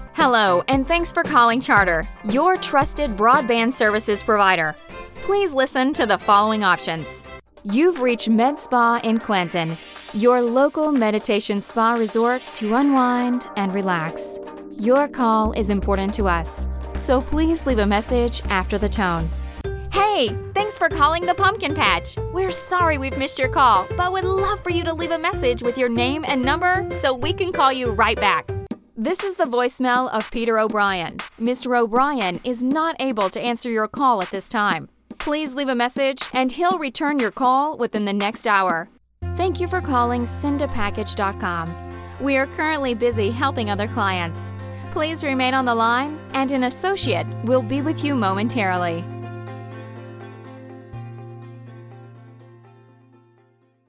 Hello, and thanks for calling Charter, your trusted broadband services provider. Please listen to the following options. You've reached Med Spa in Clinton, your local meditation spa resort to unwind and relax. Your call is important to us, so please leave a message after the tone. Hey, thanks for calling the Pumpkin Patch. We're sorry we've missed your call, but would love for you to leave a message with your name and number so we can call you right back. This is the voicemail of Peter O'Brien. Mr. O'Brien is not able to answer your call at this time. Please leave a message and he'll return your call within the next hour. Thank you for calling sendapackage.com. We are currently busy helping other clients. Please remain on the line and an associate will be with you momentarily.